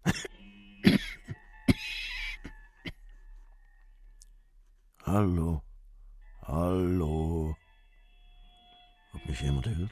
Hallo, hallo. Ob mich jemand hört?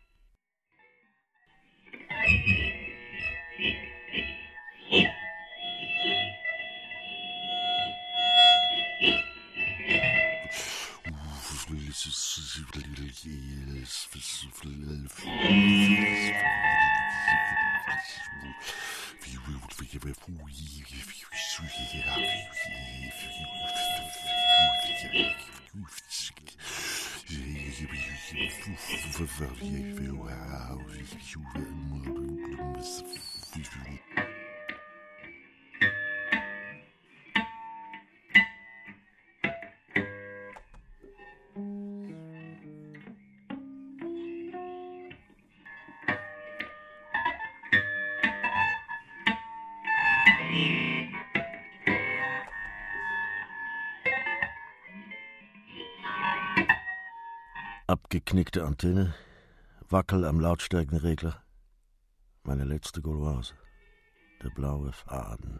Abgeknickte Antenne, Wackel am Lautstärkenregler. Meine letzte Gauloise, der blaue Faden.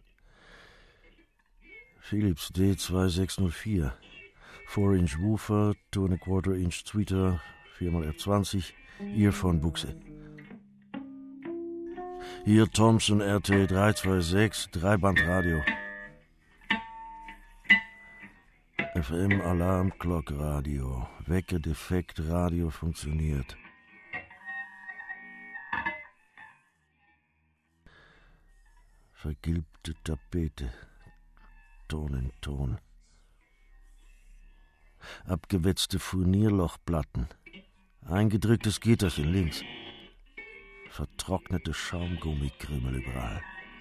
Philips D2604, 4-inch Woofer, 2¼ Inch Tweeter, 4xR20, Earphone-Buchse. Hier Thomson RT326, Dreibandradio. FM Alarm Clock Radio. Wecker defekt, Radio funktioniert. Vergilbte Tapete. Ton in Ton. Abgewetzte Furnierlochplatten. Eingedrücktes Gitterchen links. Vertrocknete Schaumgummikrümel überall.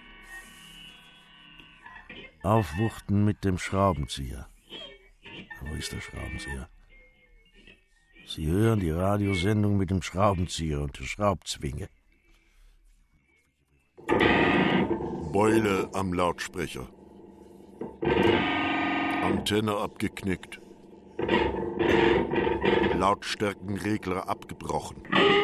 Aufwuchten mit dem Schraubenzieher. Wo ist der Schraubenzieher? Sie hören die Radiosendung mit dem Schraubenzieher und der Schraubzwinge. Beule am Lautsprecher. Antenne abgeknickt. Lautstärkenregler abgebrochen.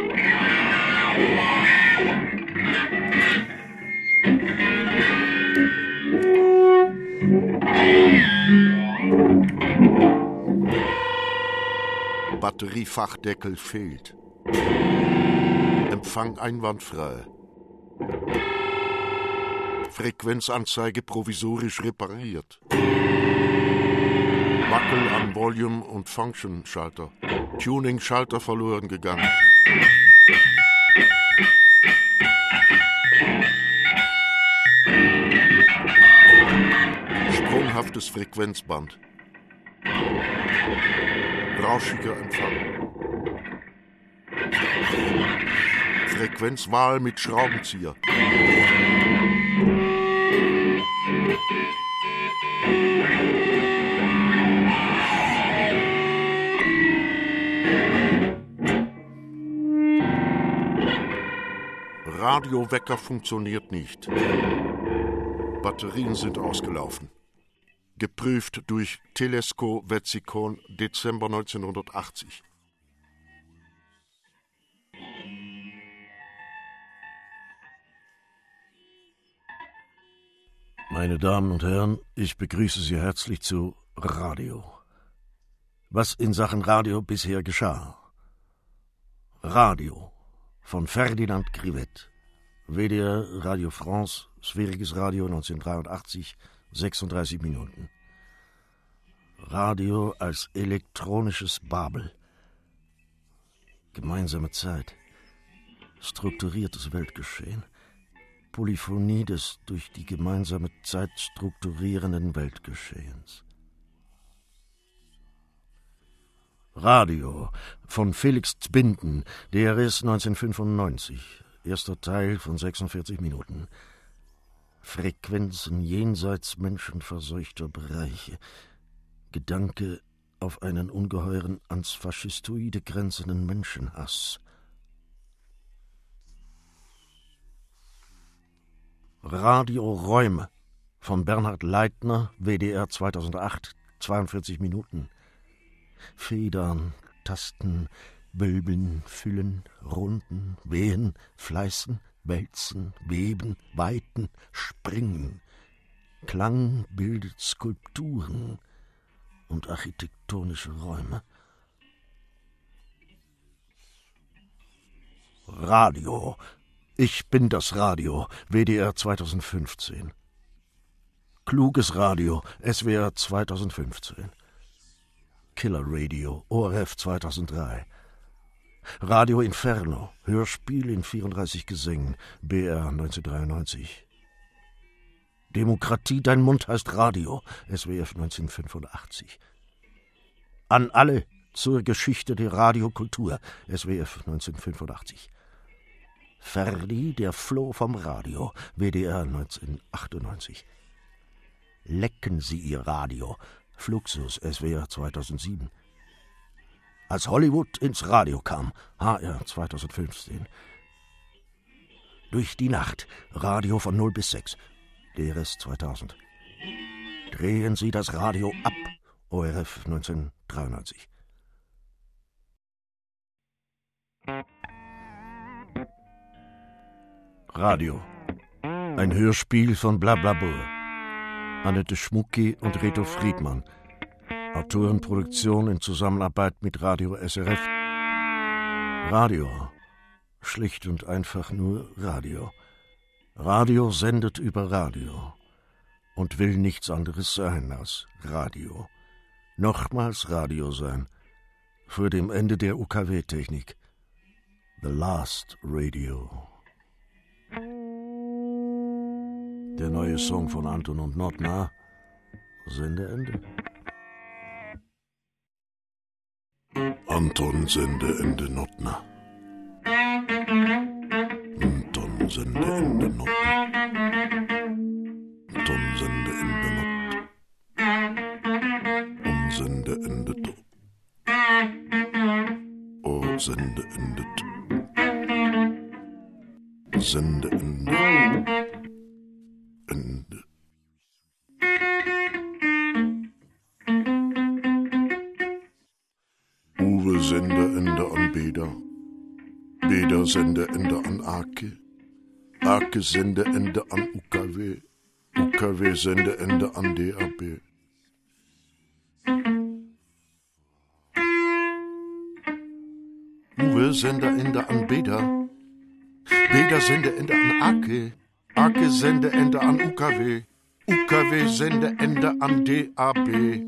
Batteriefachdeckel fehlt. Empfang einwandfrei. Frequenzanzeige provisorisch repariert. Wackel am Volume- und Function-Schalter. Tuning-Schalter verloren gegangen. Sprunghaftes Frequenzband. Rauschiger Empfang. Frequenzwahl mit Schraubenzieher. Radiowecker funktioniert nicht. Batterien sind ausgelaufen. Geprüft durch Telesco Wetzikon, Dezember 1980. Meine Damen und Herren, ich begrüße Sie herzlich zu Radio. Was in Sachen Radio bisher geschah. Radio von Ferdinand Grivet, WDR Radio France, Sphärisches Radio 1983, 36 Minuten. Radio als elektronisches Babel. Gemeinsame Zeit. Strukturiertes Weltgeschehen. Polyphonie des durch die gemeinsame Zeit strukturierenden Weltgeschehens. Radio von Felix Zbinden, DRS 1995, erster Teil von 46 Minuten. Frequenzen jenseits menschenverseuchter Bereiche. Gedanke auf einen ungeheuren, ans Faschistoide grenzenden Menschenhass. Radioräume von Bernhard Leitner, WDR 2008, 42 Minuten. Federn, Tasten, Wölben, Füllen, Runden, Wehen, Fleißen, Wälzen, weben, weiten, springen. Klang bildet Skulpturen und architektonische Räume. Radio. Ich bin das Radio. WDR 2015. Kluges Radio. SWR 2015. Killer Radio. ORF 2003. Radio Inferno. Hörspiel in 34 Gesängen. BR 1993. Demokratie, dein Mund heißt Radio. SWF 1985. An alle zur Geschichte der Radiokultur. SWF 1985. Ferdi, der Floh vom Radio. WDR 1998. Lecken Sie Ihr Radio. Fluxus, SWR 2007. Als Hollywood ins Radio kam. HR 2015. Durch die Nacht. Radio von 0 bis 6. DRS 2000. Drehen Sie das Radio ab. ORF 1993. Radio. Ein Hörspiel von Blablabur. Annette Schmucki und Reto Friedmann. Autorenproduktion in Zusammenarbeit mit Radio SRF. Radio. Schlicht und einfach nur Radio. Radio sendet über Radio und will nichts anderes sein als Radio. Nochmals Radio sein. Vor dem Ende der UKW-Technik. The Last Radio. Der neue Song von Anton und Notna. Sendeende. Anton Sendeende Notna. Anton Sendeende Notna. Anton Sendeende Not. Sendeende tot. Oh, Sendeende tot. Sendeende. Ende. Uwe Sendeende an Beda. Beda Sendeende an Ake. Ake Sendeende an UKW. UKW Sendeende an DAB. Uwe Sendeende an Beda. Beda Sendeende an Ake. Ake Sendeende an UKW. UKW Sendeende an DAB.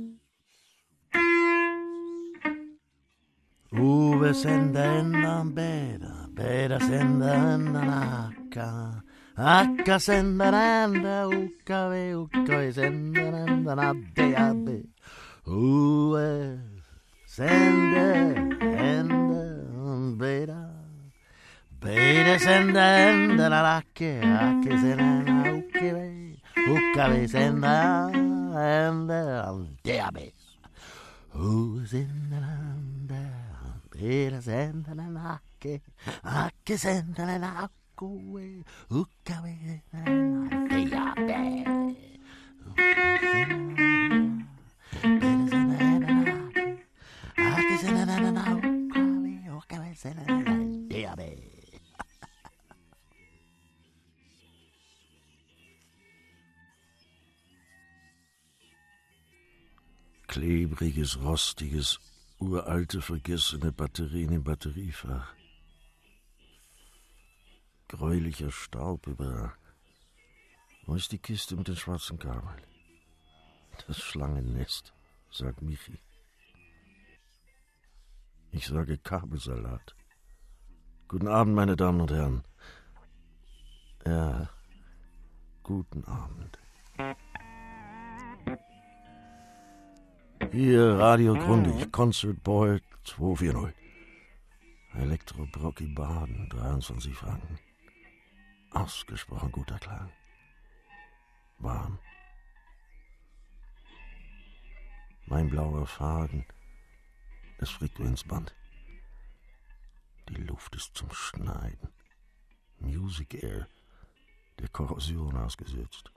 Uwe Sendeende an Beda. Beda Sendeende an Aka. Aka Sendeende UKW. UKW Sendeende an DAB. Uwe Sendeende an Beda. Beda Sendeende an Ake. Ake Sendeende an UKW. UKW Sendeende an DAB. Uwe Sendeende. Beda Sendeende an Ake. Ake Sendeende an UKW. UKW Sendeende an DAB. Klebriges, rostiges, uralte, vergessene Batterien im Batteriefach. Gräulicher Staub überall. Wo ist die Kiste mit den schwarzen Kabeln? Das Schlangennest, sagt Michi. Ich sage Kabelsalat. Guten Abend, meine Damen und Herren. Ja, guten Abend. Hier Radio Grundig, Concert Boy 240. Elektro Brocki Baden, 23 Franken. Ausgesprochen guter Klang. Warm. Mein blauer Faden. Das Frequenzband. Die Luft ist zum Schneiden. Music Air, der Korrosion ausgesetzt.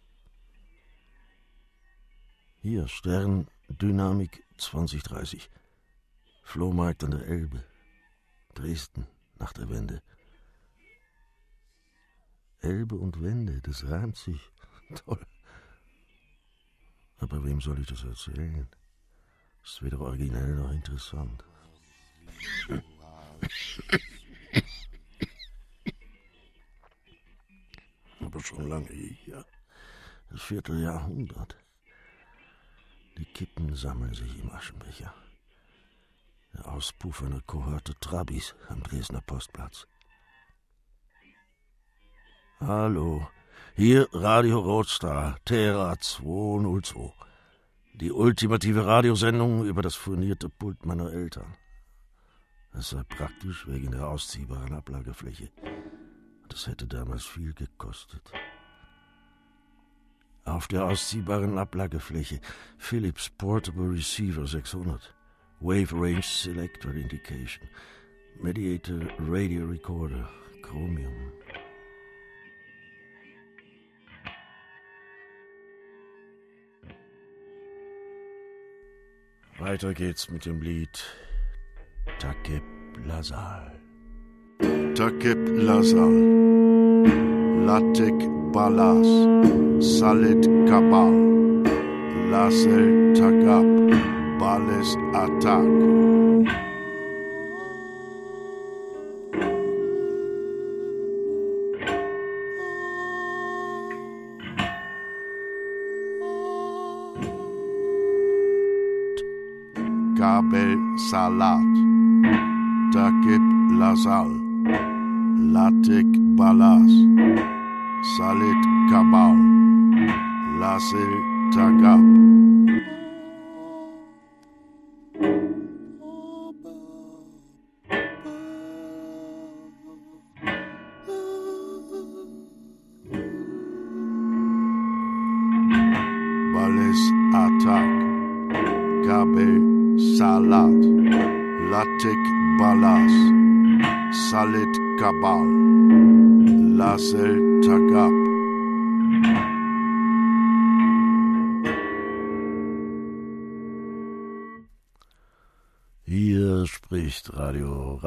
Hier Stern, Dynamik 2030. Flohmarkt an der Elbe. Dresden, nach der Wende. Elbe und Wende, das reimt sich. Toll. Aber wem soll ich das erzählen? Ist weder originell noch interessant. Aber schon lange hier. Das Vierteljahrhundert. Die Kippen sammeln sich im Aschenbecher. Der Auspuff einer Kohorte Trabis am Dresdner Postplatz. Hallo, hier Radio Rotstar, Terra 202. Die ultimative Radiosendung über das furnierte Pult meiner Eltern. Es sei praktisch wegen der ausziehbaren Ablagefläche. Das hätte damals viel gekostet. Auf der ausziehbaren Ablagefläche Philips Portable Receiver 600, Wave Range Selector Indication, Mediator Radio Recorder, Chromium. Weiter geht's mit dem Lied Takeb Lazal. Takeb Lazal, Latek Balas, Salet Kabal, Lasel Tagab, Bales Atak. Kabel Salat, Takeb Lazal, Latek Balas, Salet Kabal, Lasel Tagab. Bales Atak, Kabel Salat, Latek Balas, Salet Kabal, Lasel Tagab. Hier spricht Radio.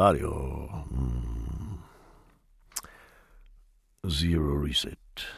Zero Reset.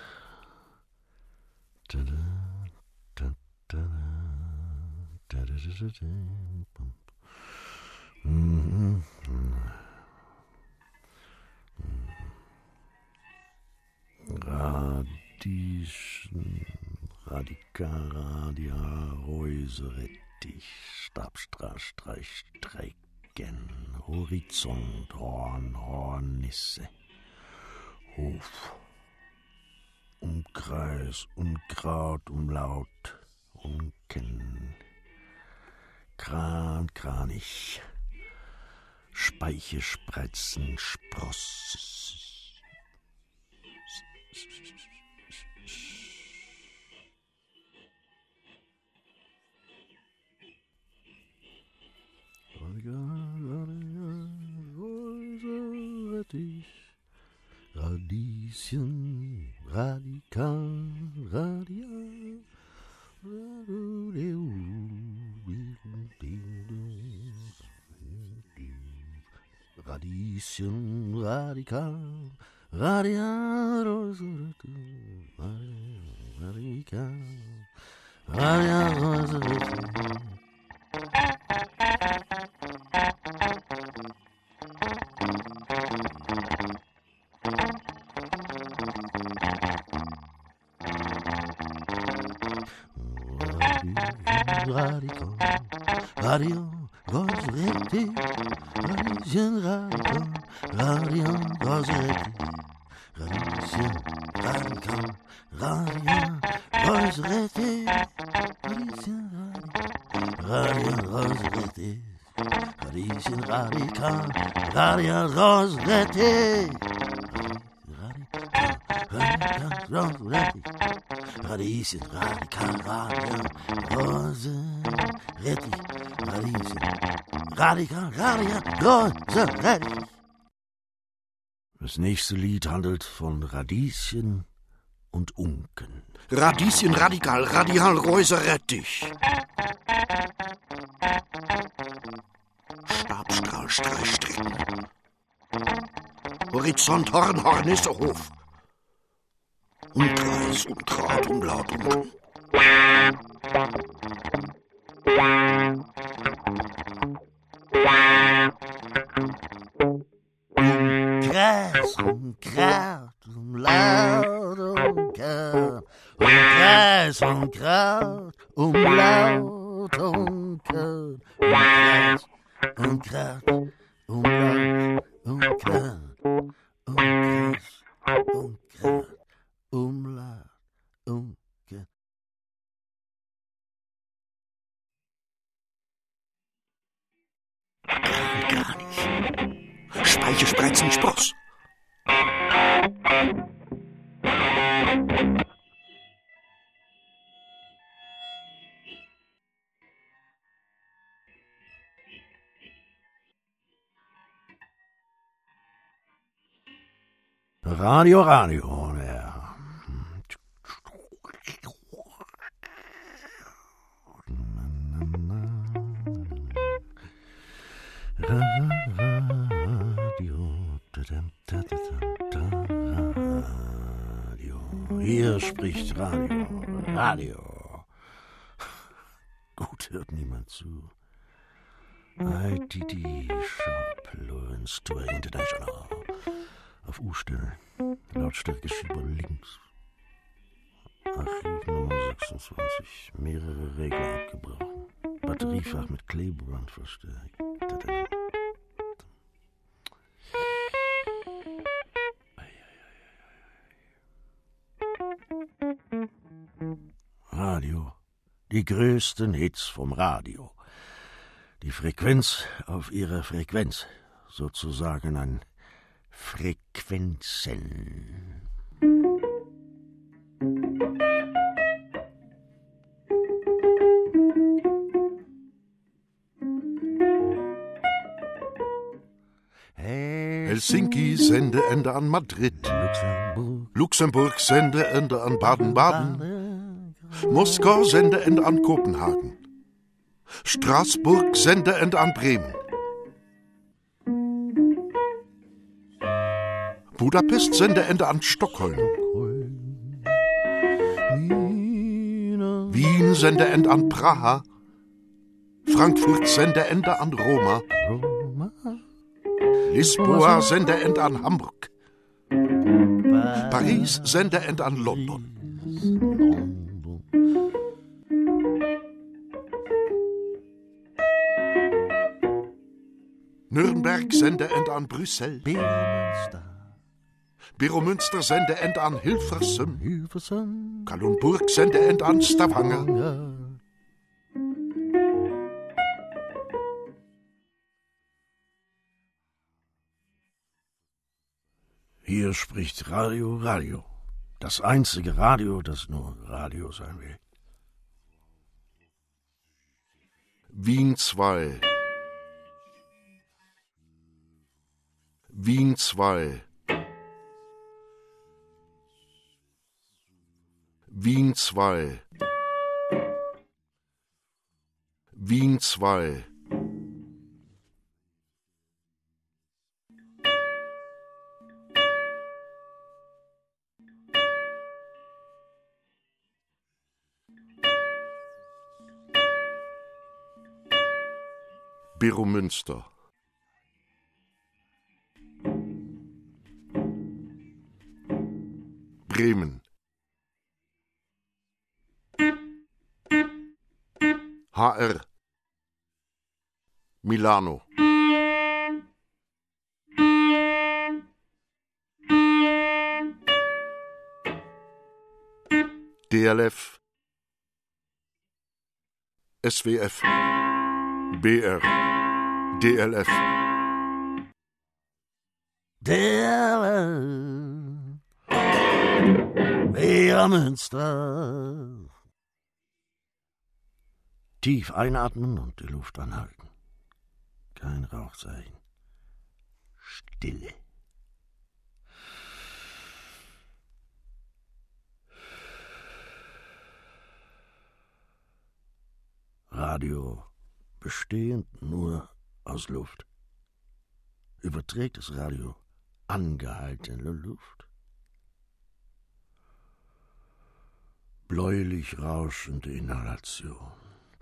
Radieschen, Radia, Reuserettich, Stabstrahlstreich, Streiken, Horizont, Hornisse, Hof, Umkreis, Unkraut, Umlaut, Unken, Kranich, Speiche, Spreizen, Spross. Radieschen, Radikal, Radial, Radieschen, Radikal, Radial, Radikal, Radial, Radikal, Radio, Rosretti, Radieschen, Radikal, Radio, Rosretti, Radieschen, Radikal, Radio, Rosretti, Radieschen, Radio, Rosretti, Radieschen, Radikal, Radio, Rosretti, Rosretti, Radieschen, Radikal, Radio, Rosretti, Radieschen, Radikal, Radio, Rosretti. Das nächste Lied handelt von Radieschen und Unken. Radieschen, Radikal, Radial, Reuserettich. Stabstrahl, Streichstrecken. Horizont, Hornisse, Hof. Kreis, Grad, Umlaut, Kreis, Grad, Umlaut, Kreis, Grad, Umlaut, Kreis, Grad, Umlaut, Kreis, Grad, Umlaut, gar nicht. Speiche, Spreizen, Spross. Radio, ja. Radio. Hier spricht Radio. Gut, hört niemand zu. ITD Sharp Lawrence Tour International. Auf U stellen. Lautstärke Schieber links. Archiv Nummer 26. Mehrere Regler abgebrochen. Batteriefach mit Klebeband verstärkt. Radio. Die größten Hits vom Radio. Die Frequenz auf ihrer Frequenz. Sozusagen ein Frequenzen. Helsinki Sendeende an Madrid. Luxemburg Sendeende an Baden-Baden. Moskau Sendeende an Kopenhagen. Straßburg Sendeende an Bremen. Budapest Sendeende an Stockholm. Wien Sendeende an Praha. Frankfurt Sendeende an Roma. Lisboa Sendeende an Hamburg. Paris Sendeende an London. Nürnberg Sendeende an Brüssel. Biromünster Sendeende an Hilversum. Kalundburg Sendeende an Stavanger. Hier spricht Radio. Das einzige Radio, das nur Radio sein will. Wien 2. Wien 2. Wien 2. Wien 2. Biromünster. Bremen. HR. Milano. DLF. SWF. BR. DLF. Biromünster. Tief einatmen und die Luft anhalten. Kein Rauchzeichen. Stille. Radio bestehend nur aus Luft. Überträgt das Radio angehaltene Luft? bläulich rauschende Inhalation.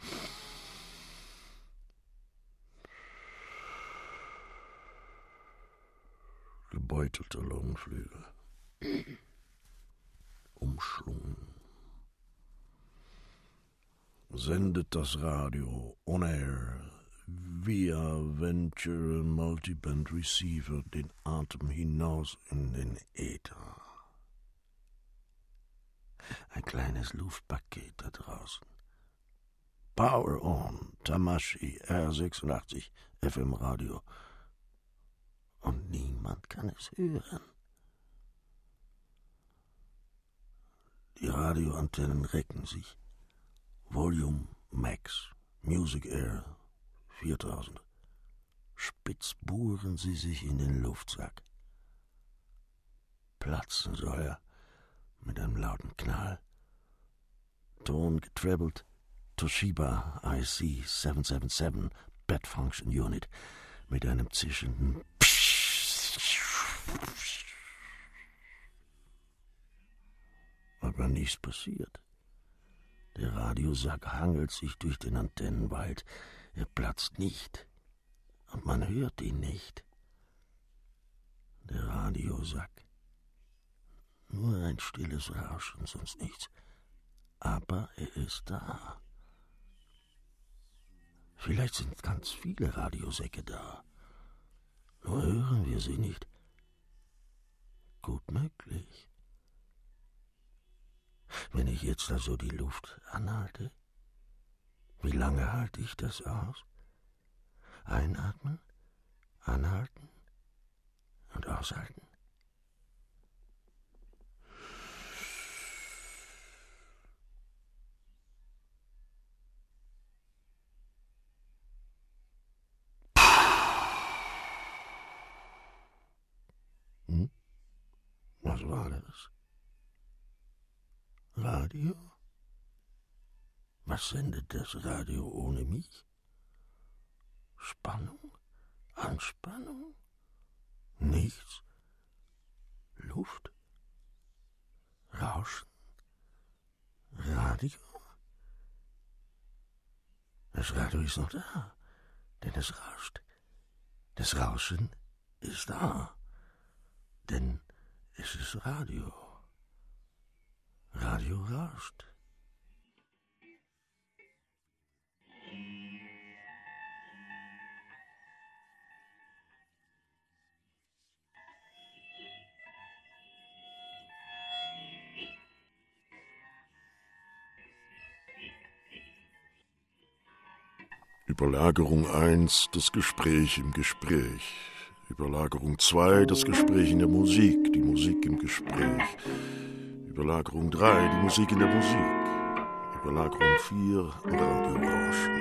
Gebeutelter Lungenflügel. Umschlungen. Sendet das Radio on air via Venture Multiband Receiver den Atem hinaus in den Äther. Ein kleines Luftpaket da draußen. Power on, Tamashi, R86, FM Radio. Und niemand kann es hören. Die Radioantennen recken sich. Volume Max, Music Air 4000. Spitz bohren sie sich in den Luftsack. Platzen soll er mit einem lauten Knall. Ton getrebled, Toshiba IC 777 Bed Function Unit mit einem zischenden Aber nichts passiert. Der Radiosack hangelt sich durch den Antennenwald. Er platzt nicht. Und man hört ihn nicht. Der Radiosack. Nur ein stilles Rauschen, sonst nichts. Aber er ist da. Vielleicht sind ganz viele Radiosäcke da. Nur hören wir sie nicht. Gut möglich. Wenn ich jetzt also die Luft anhalte, wie lange halte ich das aus? Einatmen, anhalten und aushalten. Was war das? Radio? Was sendet das Radio ohne mich? Spannung? Anspannung? Nichts? Luft? Rauschen? Radio? Das Radio ist noch da, denn es rauscht. Das Rauschen ist da, denn es ist Radio. Radio rauscht. Überlagerung 1, das Gespräch im Gespräch. Überlagerung 2, das Gespräch in der Musik, die Musik im Gespräch. Überlagerung 3, die Musik in der Musik. Überlagerung 4, Radiorauschen.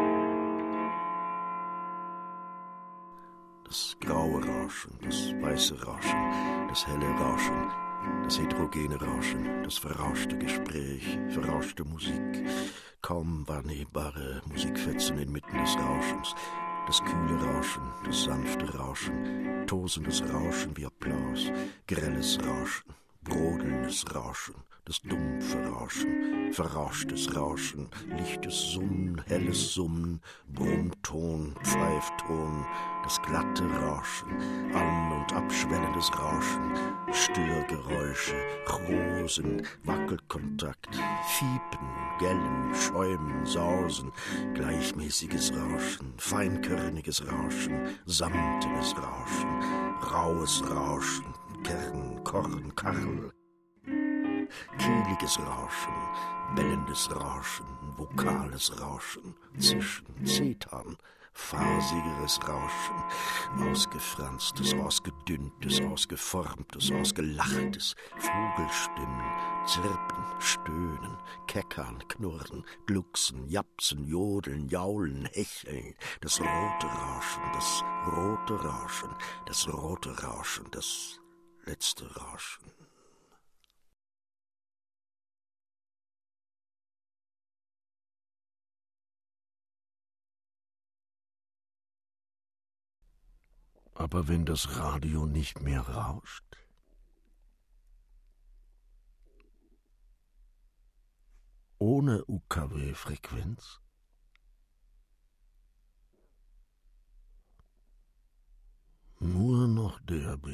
Das graue Rauschen, das weiße Rauschen, das helle Rauschen, das heterogene Rauschen, das verrauschte Gespräch, verrauschte Musik, kaum wahrnehmbare Musikfetzen inmitten des Rauschens, das kühle Rauschen, das sanfte Rauschen, tosendes Rauschen wie Applaus, grelles Rauschen, brodelndes Rauschen, das dumpfe Rauschen, verrauschtes Rauschen, lichtes Summen, helles Summen, Brummton, Pfeifton, das glatte Rauschen, an- und abschwellendes Rauschen, Störgeräusche, Rosen, Wackelkontakt, Fiepen, Gellen, Schäumen, Sausen, gleichmäßiges Rauschen, feinkörniges Rauschen, samtenes Rauschen, raues Rauschen, Kern, Korn, Karl, kehliges Rauschen, bellendes Rauschen, vokales Rauschen, Zischen, Zetern, fasigeres Rauschen, ausgefranstes, ausgedünntes, ausgeformtes, ausgelachtes, Vogelstimmen, Zirpen, Stöhnen, Keckern, Knurren, Glucksen, Japsen, Jodeln, Jaulen, Hecheln, das rote Rauschen, das rote Rauschen, das rote Rauschen, das letzte Rauschen. Aber wenn das Radio nicht mehr rauscht? ohne UKW-Frequenz? Nur noch DAB.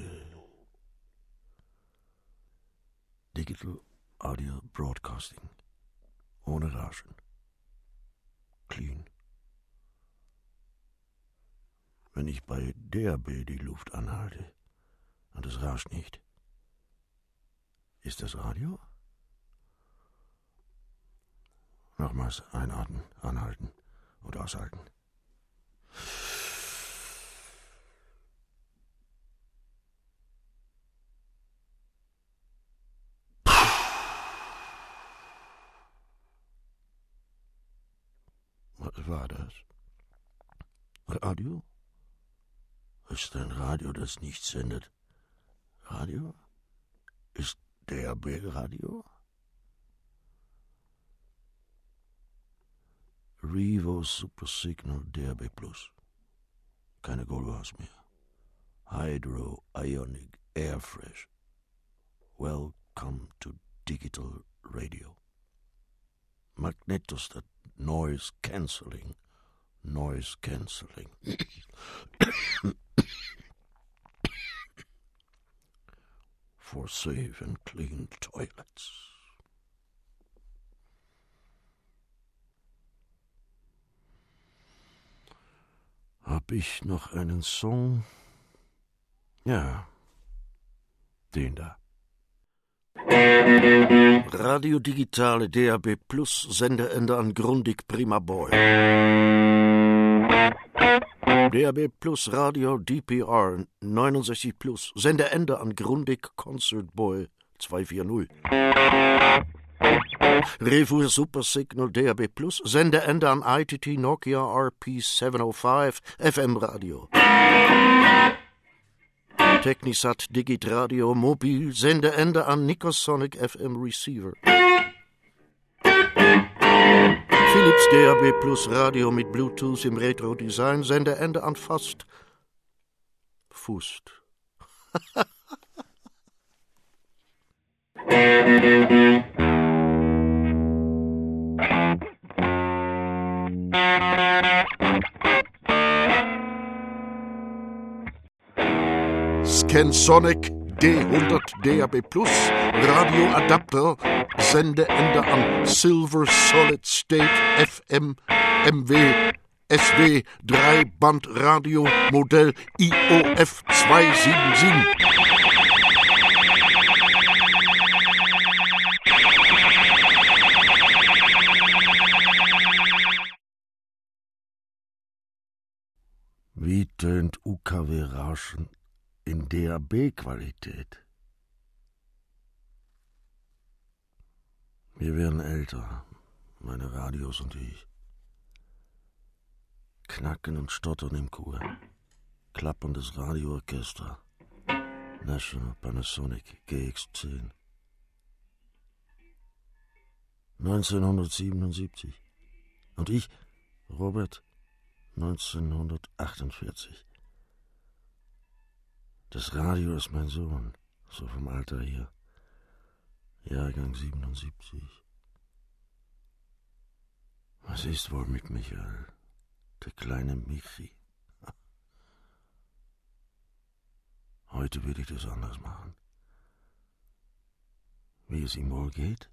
Digital Audio Broadcasting. Ohne Rauschen. Clean. Wenn ich bei DAB die Luft anhalte und es rauscht nicht, ist das Radio? Nochmals einatmen, anhalten und aushalten. Was war das? Radio? Ist ein Radio, das nicht sendet? Radio? Ist DAB Radio? Revo Super Signal DAB Plus. Keine Goldbars mehr. Hydro Ionic Air Fresh. Welcome to Digital Radio. Magnetostat Noise Cancelling. Noise Cancelling. For safe and clean toilets. Hab ich noch einen Song? Ja, den da. Radio Digitale DAB Plus, Sendeende an Grundig Prima Boy. DAB Plus Radio DPR 69 Plus, Sendeende an Grundig Concert Boy 240. Revo Super Signal DAB Plus, Sendeende an ITT Nokia RP 705 FM Radio. Technisat Digit Radio Mobil, Sendeende an Nicosonic FM Receiver. Philips DAB Plus Radio mit Bluetooth im Retro-Design, Sendeende an Fast. Fust. Scansonic D100 DAB Plus, Radioadapter, Sendeende an Silver Solid State FM MW SW 3-Band Radio Modell IOF 277. Wie tönt UKW-Rauschen in DAB-Qualität? Wir werden älter, meine Radios und ich. Knacken und Stottern im Chor. Klapperndes Radioorchester. National Panasonic GX10. 1977. Und ich, Robert, 1948. Das Radio ist mein Sohn, so vom Alter her. Jahrgang 77. Was ist wohl mit Michael, der kleine Michi? Heute will ich das anders machen. Wie es ihm wohl geht?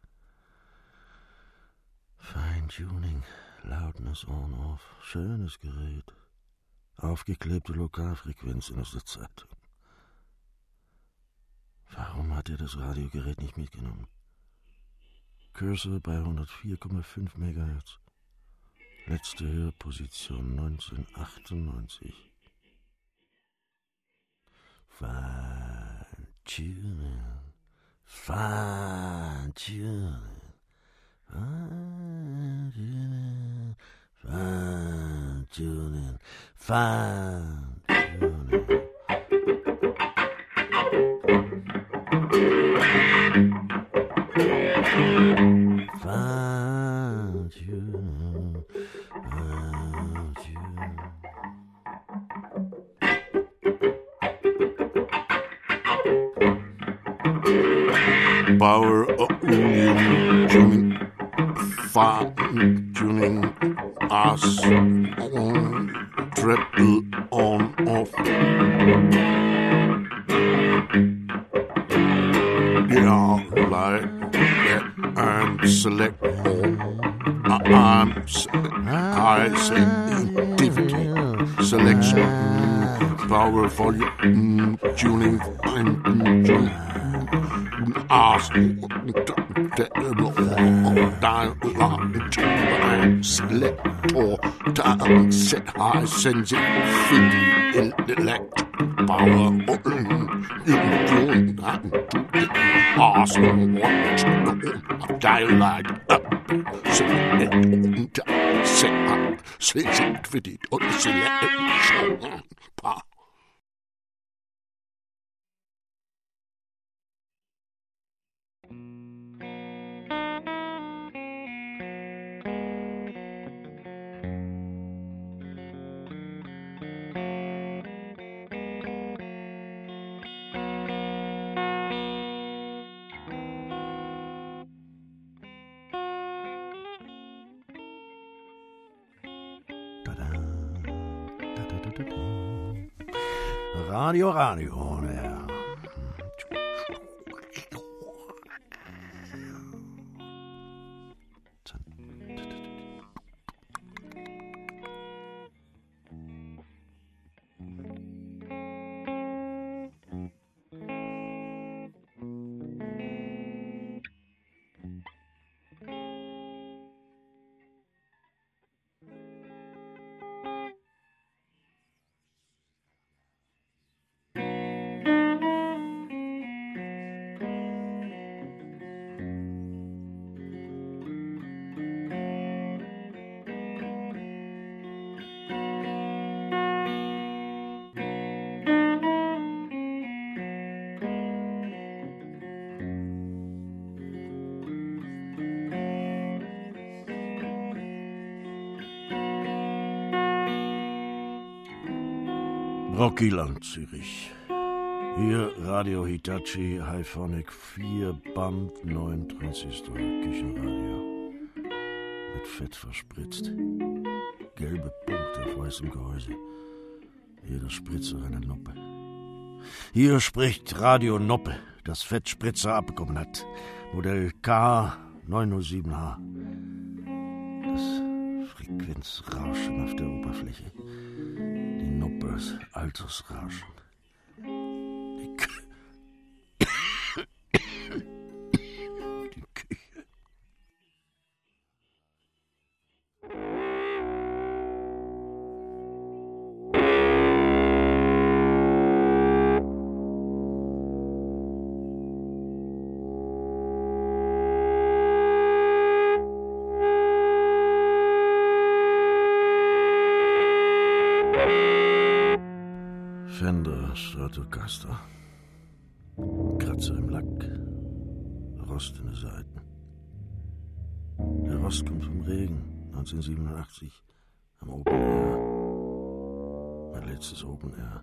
Feintuning, Loudness on-off, schönes Gerät. Aufgeklebte Lokalfrequenzen aus der Zeitung. Warum hat er das Radiogerät nicht mitgenommen? Cursor bei 104,5 MHz. Letzte Hörposition 1998. Feintuning, Feintuning, Feintuning, Feintuning, Feintuning. Feintuning, Feintuning. Power Union fine tuning us on treble on off. Yeah, like that and select all. I sensitivity selection power volume tuning and tune. Ask selector time set high sensitivity intellect power tune and ask what dialogue sensitivity selection power. Radio, ja. Rockyland, Zürich. Hier Radio Hitachi, Hyphonic 4, Band 9 Transistor, Küchenradio. Mit Fett verspritzt. Gelbe Punkte auf weißem Gehäuse. Jeder Spritzer eine Noppe. Hier spricht Radio Noppe, das Fettspritzer abbekommen hat. Modell K907H. Das Frequenzrauschen auf der Oberfläche. Die Noppes Altersrauschen. Die Küche. Fender Stratocaster. Kratzer im Lack. Rost in den Seiten. Der Rost kommt vom Regen 1987 am Open Air. Mein letztes Open Air.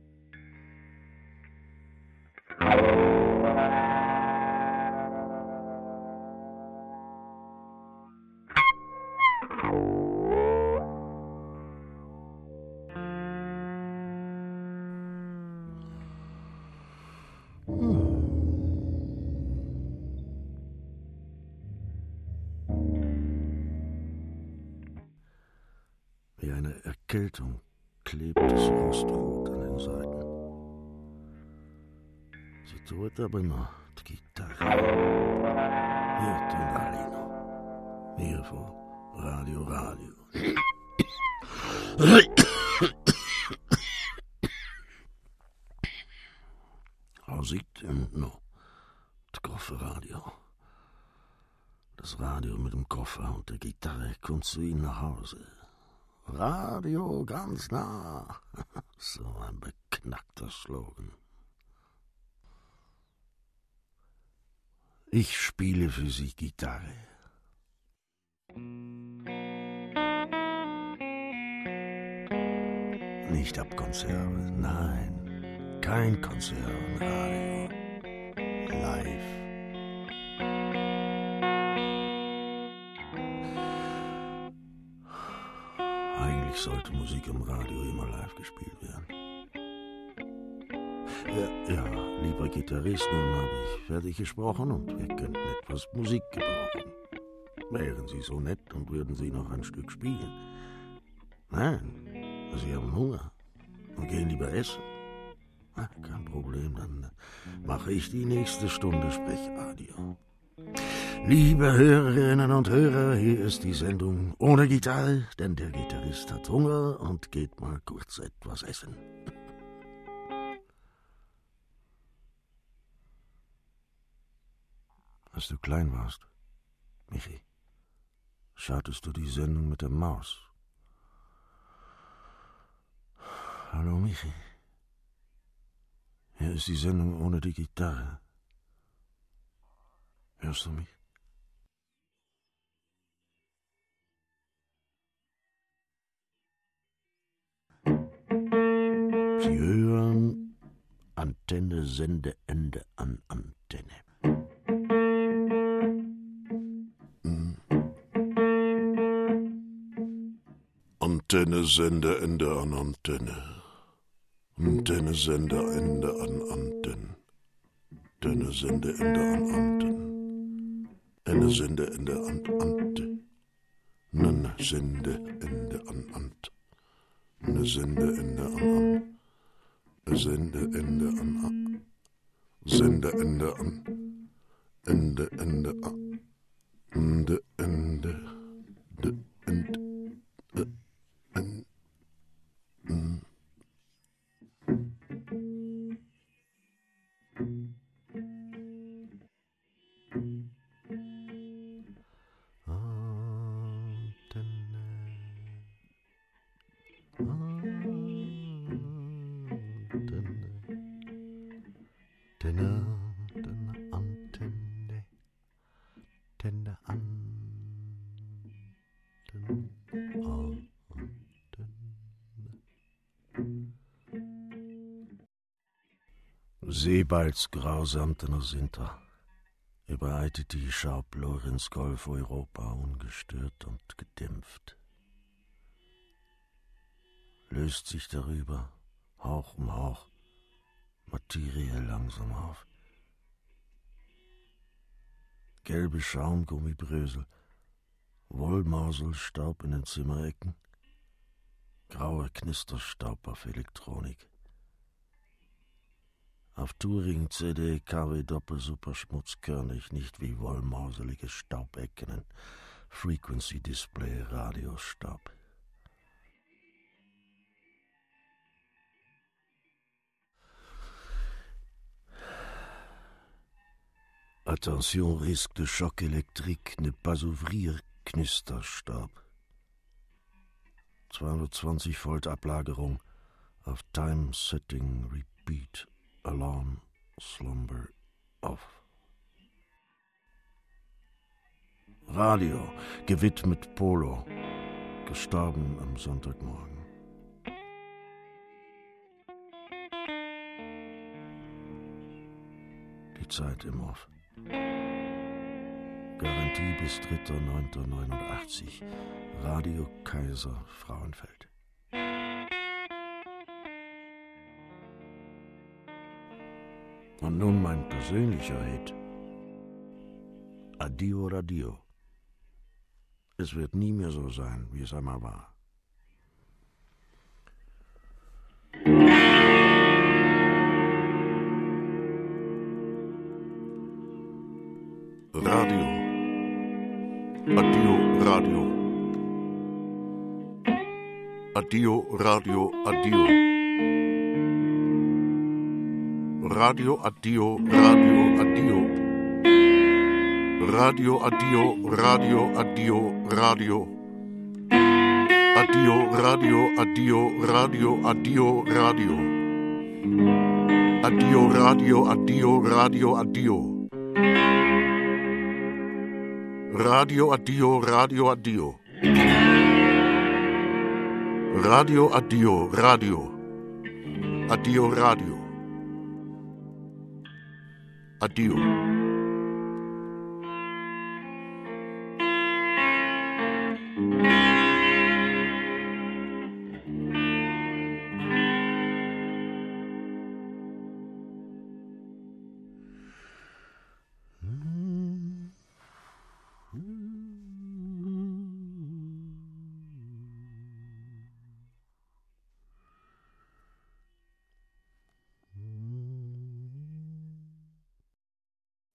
Wie eine Erkältung klebt das Rostrot an den Seiten. Sie tut aber noch die Gitarre. Hier, Tonalino. Hier vor Radio. Sieht noch das Kofferradio. Das Radio mit dem Koffer und der Gitarre kommt zu Ihnen nach Hause. Radio ganz nah. So ein beknackter Slogan. Ich spiele für Sie Gitarre. Nicht ab Konserve, nein. Kein Konservenradio. Live. Eigentlich sollte Musik im Radio immer live gespielt werden. Ja, lieber Gitarrist, nun habe ich fertig gesprochen und wir könnten etwas Musik gebrauchen. Wären Sie so nett und würden Sie noch ein Stück spielen? Nein, Sie haben Hunger und gehen lieber essen. Kein Problem, dann mache ich die nächste Stunde Sprechradio. Liebe Hörerinnen und Hörer, hier ist die Sendung ohne Gitarre, denn der Gitarrist hat Hunger und geht mal kurz etwas essen. Als du klein warst, Michi, schautest du die Sendung mit der Maus. Hallo Michi, hier ist die Sendung ohne die Gitarre. Hörst du mich? Sie hören Antenne, Sendeende an Antenne. Antenne, Sendeende an Antenne. Antenne, Sendeende an Antenne. Antenne, Sendeende an Antenne. Eine Sendeende an Ante. Eine Sendeende an Ant. Eine Sendeende an An. Sendeende an An. Sendeende an. Ende an. Ende. Seebalds grausamtener Sinter überreitet die Schaublohr ins Golf Europa ungestört und gedämpft. Löst sich darüber, Hauch um Hauch, Materie langsam auf. Gelbe Schaumgummibrösel, Wollmauselstaub in den Zimmerecken, grauer Knisterstaub auf Elektronik. Auf Touring-CD KW Doppelsuper schmutzkörnig, nicht wie wollmauselige Staubecken in Frequency-Display Radiostaub. Attention, risque de choc électrique, ne pas ouvrir, Knisterstaub. 220 Volt Ablagerung auf Time Setting Repeat. Alarm, Slumber, off. Radio, gewidmet Polo, gestorben am Sonntagmorgen. Die Zeit im Off. Garantie bis 3.9.89. Radio Kaiser Frauenfeld. Und nun mein persönlicher Hit. Addio Radio. Es wird nie mehr so sein, wie es einmal war. Radio. Addio Radio. Addio Radio, addio. Radio addio, radio addio. Radio addio, radio addio, radio. Addio radio, addio radio, addio radio. Addio radio, addio radio, addio. Radio addio, radio addio. Radio addio, radio. Addio radio. Addio.